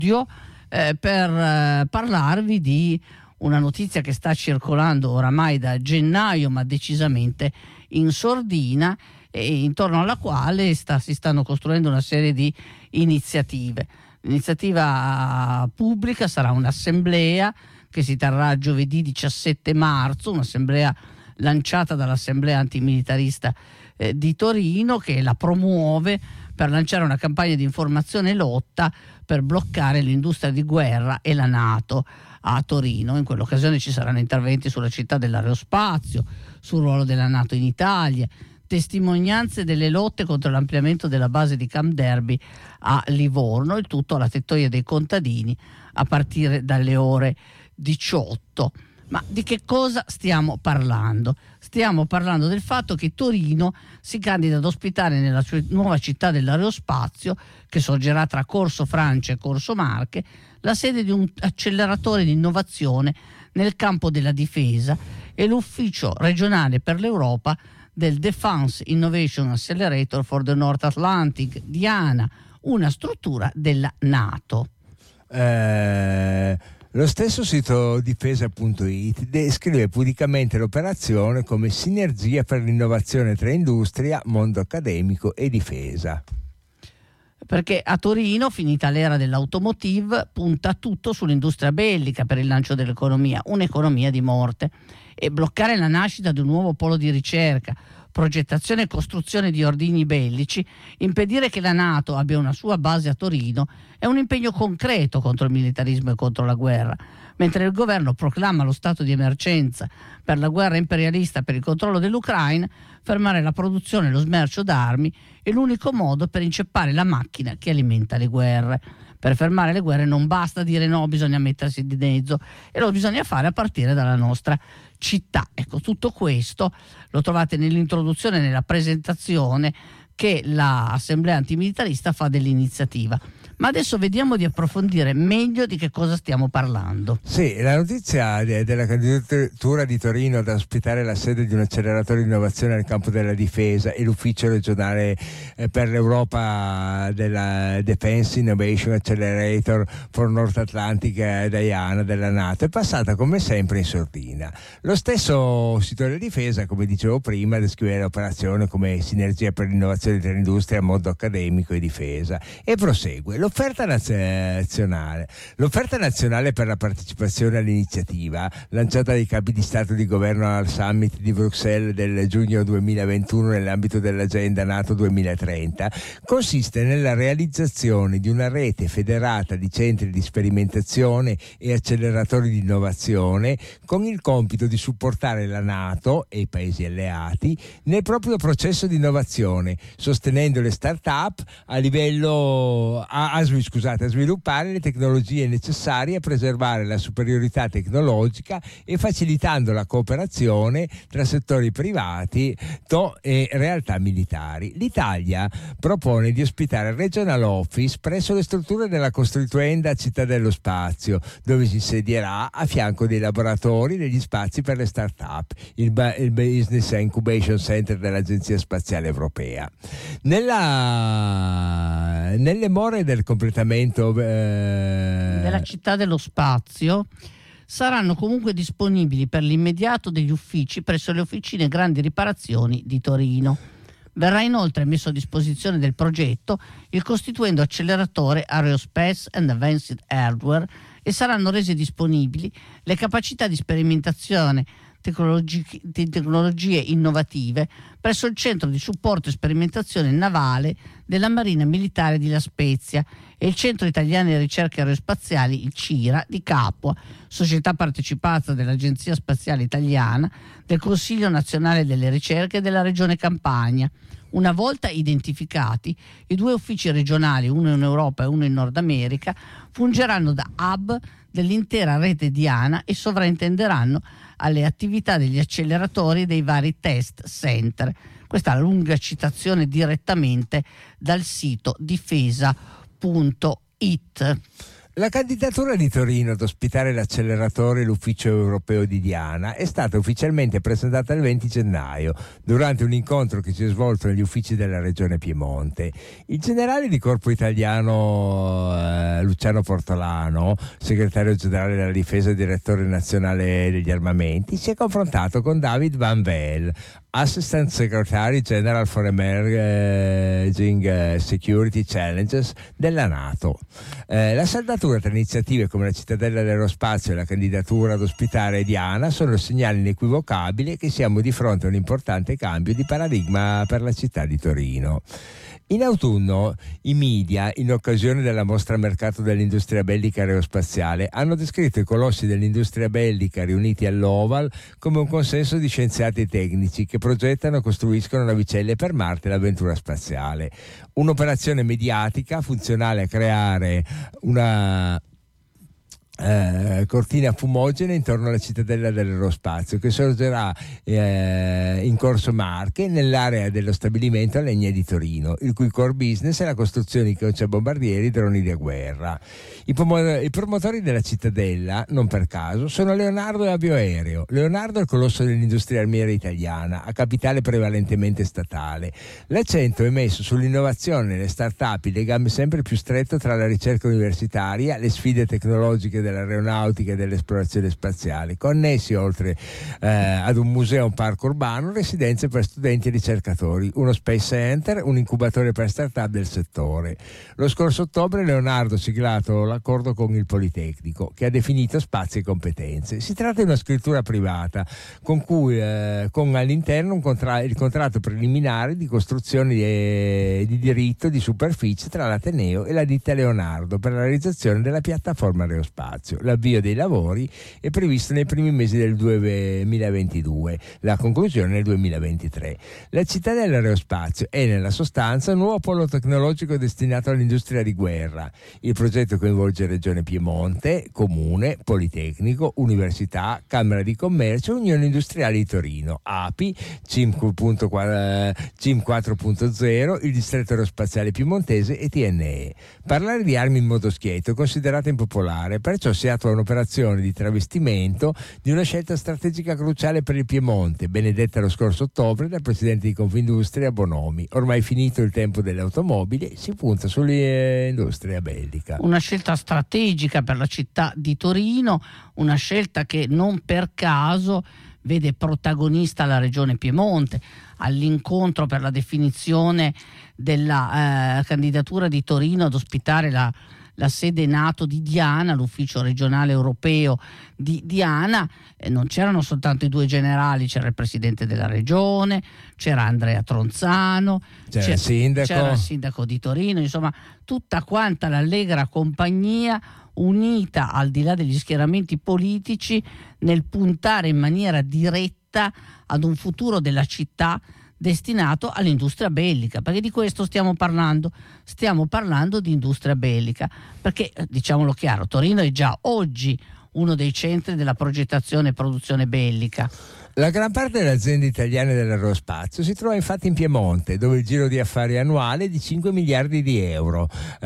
per parlarvi di una notizia che sta circolando oramai da gennaio, ma decisamente in sordina, e intorno alla quale si stanno costruendo una serie di iniziative. L'iniziativa pubblica sarà un'assemblea che si terrà giovedì 17 marzo, un'assemblea lanciata dall'Assemblea Antimilitarista di Torino, che la promuove per lanciare una campagna di informazione e lotta per bloccare l'industria di guerra e la NATO a Torino. In quell'occasione ci saranno interventi sulla città dell'aerospazio, sul ruolo della NATO in Italia, testimonianze delle lotte contro l'ampliamento della base di Camp Darby a Livorno, il tutto alla tettoia dei contadini a partire dalle ore 18. Ma di che cosa stiamo parlando? Stiamo parlando del fatto che Torino si candida ad ospitare nella sua nuova città dell'aerospazio, che sorgerà tra Corso Francia e Corso Marche, la sede di un acceleratore di innovazione nel campo della difesa e l'ufficio regionale per l'Europa del Defense Innovation Accelerator for the North Atlantic, DIANA, una struttura della NATO. Lo stesso sito difesa.it descrive pubblicamente l'operazione come sinergia per l'innovazione tra industria, mondo accademico e difesa. Perché a Torino, finita l'era dell'automotive, punta tutto sull'industria bellica per il lancio dell'economia, un'economia di morte, e bloccare la nascita di un nuovo polo di ricerca, progettazione e costruzione di ordigni bellici, impedire che la NATO abbia una sua base a Torino è un impegno concreto contro il militarismo e contro la guerra. Mentre il governo proclama lo stato di emergenza per la guerra imperialista per il controllo dell'Ucraina, fermare la produzione e lo smercio d'armi è l'unico modo per inceppare la macchina che alimenta le guerre. Per fermare le guerre non basta dire no, bisogna mettersi di mezzo, e lo bisogna fare a partire dalla nostra città. Ecco, tutto questo lo trovate nell'introduzione, nella presentazione che l'Assemblea Antimilitarista fa dell'iniziativa. Ma adesso vediamo di approfondire meglio di che cosa stiamo parlando. Sì, la notizia della candidatura di Torino ad ospitare la sede di un acceleratore di innovazione nel campo della difesa e l'ufficio regionale per l'Europa della Defense Innovation Accelerator for North Atlantic DIANA della NATO è passata come sempre in sordina. Lo stesso sito della difesa, come dicevo prima, descrive l'operazione come sinergia per l'innovazione dell'industria, mondo accademico e difesa, e prosegue. L'offerta nazionale per la partecipazione all'iniziativa, lanciata dai capi di Stato e di Governo al Summit di Bruxelles del giugno 2021 nell'ambito dell'agenda NATO 2030, consiste nella realizzazione di una rete federata di centri di sperimentazione e acceleratori di innovazione con il compito di supportare la NATO e i paesi alleati nel proprio processo di innovazione, sostenendo le start-up a sviluppare le tecnologie necessarie a preservare la superiorità tecnologica e facilitando la cooperazione tra settori privati e realtà militari. L'Italia propone di ospitare il Regional Office presso le strutture della Costituenda Città dello Spazio, dove si insedierà a fianco dei laboratori degli spazi per le start-up, il Business Incubation Center dell'Agenzia Spaziale Europea. Nelle more del completamento della Città dello Spazio saranno comunque disponibili per l'immediato degli uffici presso le officine Grandi Riparazioni di Torino. Verrà inoltre messo a disposizione del progetto il costituendo acceleratore Aerospace and Advanced Hardware e saranno rese disponibili le capacità di sperimentazione di tecnologie innovative presso il Centro di Supporto e Sperimentazione Navale della Marina Militare di La Spezia e il Centro Italiano di Ricerche Aerospaziali, il CIRA, di Capua, società partecipata dell'Agenzia Spaziale Italiana, del Consiglio Nazionale delle Ricerche della Regione Campania. Una volta identificati, i due uffici regionali, uno in Europa e uno in Nord America, fungeranno da hub dell'intera rete DIANA e sovrintenderanno alle attività degli acceleratori dei vari test center. Questa è la lunga citazione direttamente dal sito difesa.it. La candidatura di Torino ad ospitare l'acceleratore e l'ufficio europeo di Diana è stata ufficialmente presentata il 20 gennaio durante un incontro che si è svolto negli uffici della regione Piemonte. Il generale di corpo italiano Luciano Portolano, segretario generale della difesa e direttore nazionale degli armamenti, si è confrontato con David Van Vel, Assistant Secretary General for Emerging Security Challenges della NATO. La saldatura tra iniziative come la cittadella dell'aerospazio e la candidatura ad ospitare Diana sono segnali inequivocabili che siamo di fronte a un importante cambio di paradigma per la città di Torino. In autunno i media, in occasione della mostra mercato dell'industria bellica aerospaziale, hanno descritto i colossi dell'industria bellica riuniti all'Oval come un consesso di scienziati e tecnici che progettano e costruiscono navicelle per Marte e l'avventura spaziale. Un'operazione mediatica funzionale a creare una cortina fumogena intorno alla cittadella dell'aerospazio che sorgerà in Corso Marche nell'area dello stabilimento a Legna di Torino, il cui core business è la costruzione di cacciabombardieri e droni da guerra. I promotori della cittadella, non per caso, sono Leonardo e Avioaereo. Leonardo è il colosso dell'industria armiera italiana, a capitale prevalentemente statale. L'accento è messo sull'innovazione, le start-up, il legame sempre più stretto tra la ricerca universitaria, le sfide tecnologiche dell'aeronautica e dell'esplorazione spaziale, connessi oltre ad un museo, un parco urbano, residenze per studenti e ricercatori, uno space center, un incubatore per start-up del settore. Lo scorso ottobre Leonardo ha siglato l'accordo con il Politecnico, che ha definito spazi e competenze. Si tratta di una scrittura privata con cui con all'interno il contratto preliminare di costruzione di diritto di superficie tra l'Ateneo e la ditta Leonardo per la realizzazione della piattaforma aerospazio. L'avvio dei lavori è previsto nei primi mesi del 2022, la conclusione nel 2023. La città dell'aerospazio è nella sostanza un nuovo polo tecnologico destinato all'industria di guerra. Il progetto coinvolge Regione Piemonte, Comune, Politecnico, Università, Camera di Commercio, Unione Industriale di Torino, API, CIM 4.0, il distretto aerospaziale piemontese e TNE. Parlare di armi in modo schietto è considerato impopolare, perciò si attua un'operazione di travestimento di una scelta strategica cruciale per il Piemonte, benedetta lo scorso ottobre dal presidente di Confindustria Bonomi. Ormai finito il tempo delle automobili, si punta sull'industria bellica. Una scelta strategica per la città di Torino, una scelta che non per caso vede protagonista la regione Piemonte. All'incontro per la definizione della candidatura di Torino ad ospitare la sede NATO di Diana, l'ufficio regionale europeo di Diana, non c'erano soltanto i due generali, c'era il presidente della regione, c'era Andrea Tronzano, c'era il sindaco di Torino, insomma tutta quanta l'allegra compagnia unita al di là degli schieramenti politici nel puntare in maniera diretta ad un futuro della città destinato all'industria bellica, perché di questo stiamo parlando di industria bellica, perché diciamolo chiaro, Torino è già oggi uno dei centri della progettazione e produzione bellica. La gran parte delle aziende italiane dell'aerospazio si trova infatti in Piemonte, dove il giro di affari annuale è di 5 miliardi di euro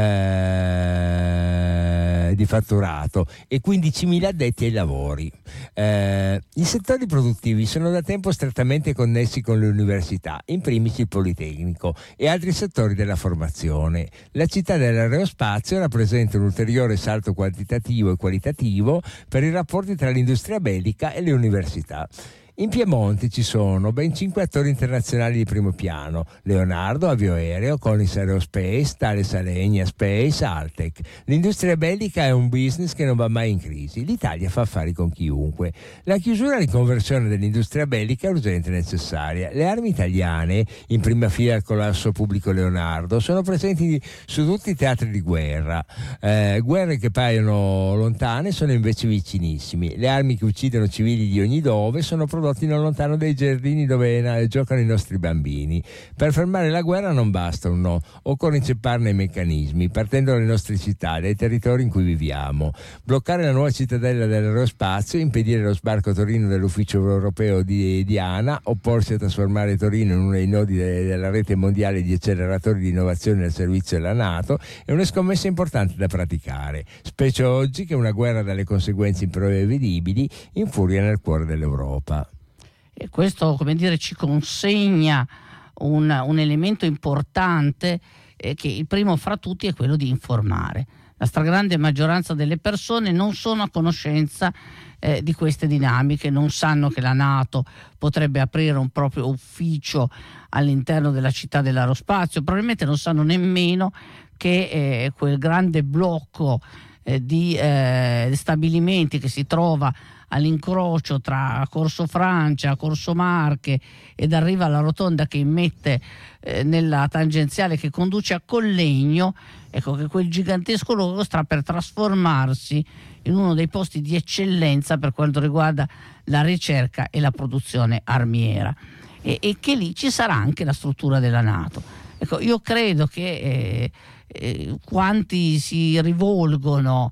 di fatturato e 15.000 addetti ai lavori. I settori produttivi sono da tempo strettamente connessi con le università, in primis il Politecnico e altri settori della formazione. La città dell'aerospazio rappresenta un ulteriore salto quantitativo e qualitativo per i rapporti tra l'industria bellica e le università. In Piemonte ci sono ben 5 attori internazionali di primo piano: Leonardo, Avioaereo, Collins Aerospace, Thales Alenia Space, Altec. L'industria bellica è un business che non va mai in crisi. L'Italia fa affari con chiunque. La chiusura e riconversione dell'industria bellica è urgente e necessaria. Le armi italiane, in prima fila al collasso pubblico Leonardo, sono presenti su tutti i teatri di guerra. Guerre che paiono lontane sono invece vicinissimi. Le armi che uccidono civili di ogni dove sono prodotte prodotti non lontano dai giardini dove giocano i nostri bambini. Per fermare la guerra non basta un no, occorre incepparne i meccanismi, partendo dalle nostre città, dai territori in cui viviamo. Bloccare la nuova cittadella dell'aerospazio, impedire lo sbarco a Torino dell'ufficio europeo di ANA, opporsi a trasformare Torino in uno dei nodi della rete mondiale di acceleratori di innovazione al servizio della NATO, è una scommessa importante da praticare, specie oggi che una guerra dalle conseguenze imprevedibili infuria nel cuore dell'Europa. E questo, come dire, ci consegna un elemento importante, che il primo fra tutti è quello di informare. La stragrande maggioranza delle persone non sono a conoscenza di queste dinamiche, non sanno che la NATO potrebbe aprire un proprio ufficio all'interno della città dell'aerospazio, probabilmente non sanno nemmeno che quel grande blocco di stabilimenti che si trova all'incrocio tra Corso Francia, Corso Marche ed arriva alla rotonda che immette nella tangenziale che conduce a Collegno, ecco che quel gigantesco luogo sta per trasformarsi in uno dei posti di eccellenza per quanto riguarda la ricerca e la produzione armiera, e che lì ci sarà anche la struttura della NATO. Ecco, io credo che quanti si rivolgono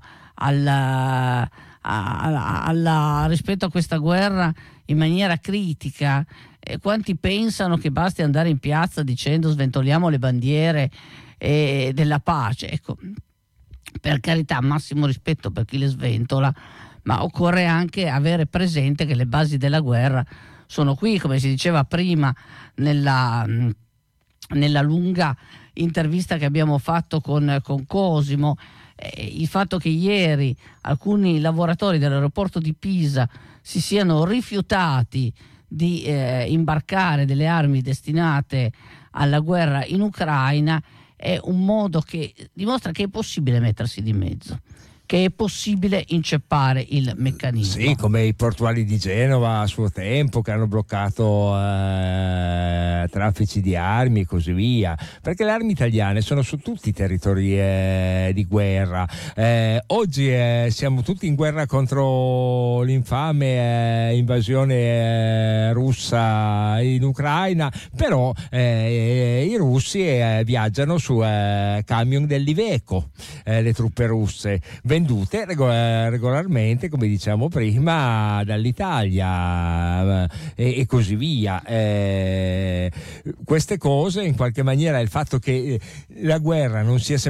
rispetto a questa guerra in maniera critica, quanti pensano che basti andare in piazza dicendo sventoliamo le bandiere della pace, ecco, per carità, massimo rispetto per chi le sventola, ma occorre anche avere presente che le basi della guerra sono qui, come si diceva prima nella lunga intervista che abbiamo fatto con Cosimo. Il fatto che ieri alcuni lavoratori dell'aeroporto di Pisa si siano rifiutati di imbarcare delle armi destinate alla guerra in Ucraina è un modo che dimostra che è possibile mettersi di mezzo, che è possibile inceppare il meccanismo. Sì, come i portuali di Genova a suo tempo, che hanno bloccato traffici di armi e così via, perché le armi italiane sono su tutti i territori di guerra. Oggi siamo tutti in guerra contro l'infame invasione russa in Ucraina, però i russi viaggiano su camion dell'Iveco, le truppe russe, vendute regolarmente, come diciamo prima, dall'Italia e così via. Queste cose, in qualche maniera, il fatto che la guerra non sia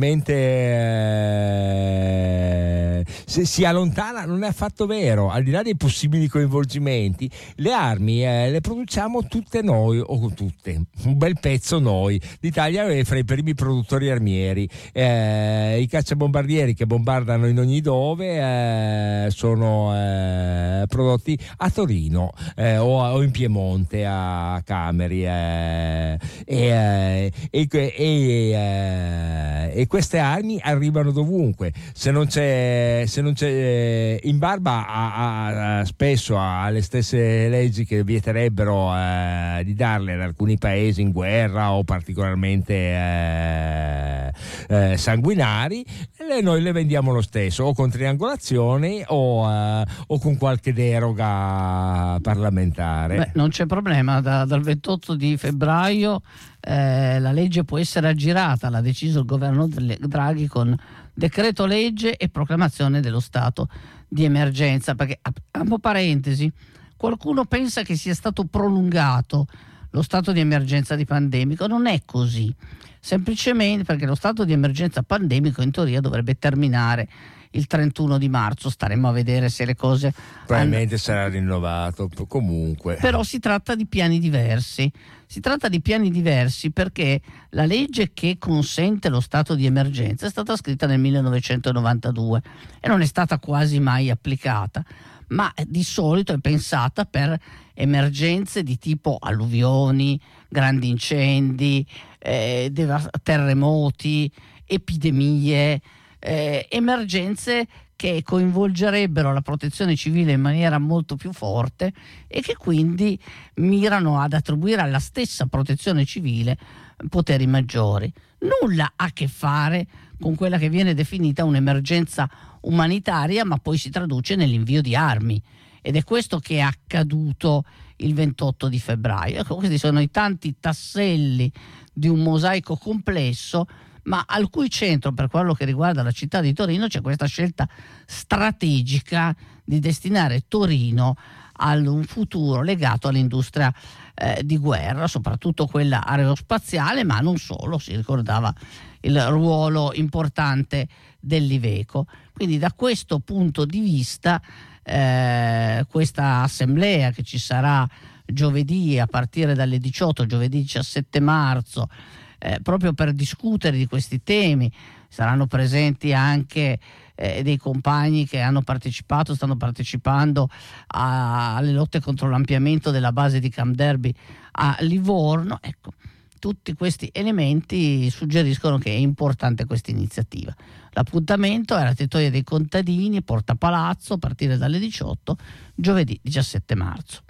semplicemente sia lontana non è affatto vero. Al di là dei possibili coinvolgimenti, le armi le produciamo tutte noi, o tutte, un bel pezzo noi. L'Italia è fra i primi produttori armieri. I cacciabombardieri che bombardano in ogni dove sono prodotti a Torino o in Piemonte a Cameri, e queste armi arrivano dovunque. Se non c'è in barba spesso alle stesse leggi che vieterebbero di darle ad alcuni paesi in guerra o particolarmente sanguinari, noi le vendiamo lo stesso, o con triangolazioni o con qualche deroga parlamentare. Beh, non c'è problema, dal 28 di febbraio la legge può essere aggirata, l'ha deciso il governo Draghi con decreto legge e proclamazione dello stato di emergenza, perché, apro parentesi, qualcuno pensa che sia stato prolungato lo stato di emergenza di pandemico. Non è così, semplicemente perché lo stato di emergenza pandemico in teoria dovrebbe terminare il 31 di marzo, staremo a vedere se le cose probabilmente sarà rinnovato comunque. Però si tratta di piani diversi. Si tratta di piani diversi perché la legge che consente lo stato di emergenza è stata scritta nel 1992 e non è stata quasi mai applicata, ma di solito è pensata per emergenze di tipo alluvioni, grandi incendi, terremoti, epidemie, emergenze che coinvolgerebbero la protezione civile in maniera molto più forte e che quindi mirano ad attribuire alla stessa protezione civile poteri maggiori. Nulla ha a che fare con quella che viene definita un'emergenza umanitaria, ma poi si traduce nell'invio di armi ed è questo che è accaduto il 28 di febbraio. Ecco, questi sono i tanti tasselli di un mosaico complesso, ma al cui centro, per quello che riguarda la città di Torino, c'è questa scelta strategica di destinare Torino a un futuro legato all'industria di guerra, soprattutto quella aerospaziale, ma non solo. Si ricordava il ruolo importante dell'Iveco. Quindi da questo punto di vista questa assemblea che ci sarà giovedì a partire dalle 18, giovedì 17 marzo, proprio per discutere di questi temi, saranno presenti anche dei compagni che hanno partecipato, stanno partecipando alle lotte contro l'ampliamento della base di Camp Darby a Livorno. Ecco, tutti questi elementi suggeriscono che è importante questa iniziativa. L'appuntamento è alla Tettoia dei Contadini, Porta Palazzo, a partire dalle 18, giovedì 17 marzo.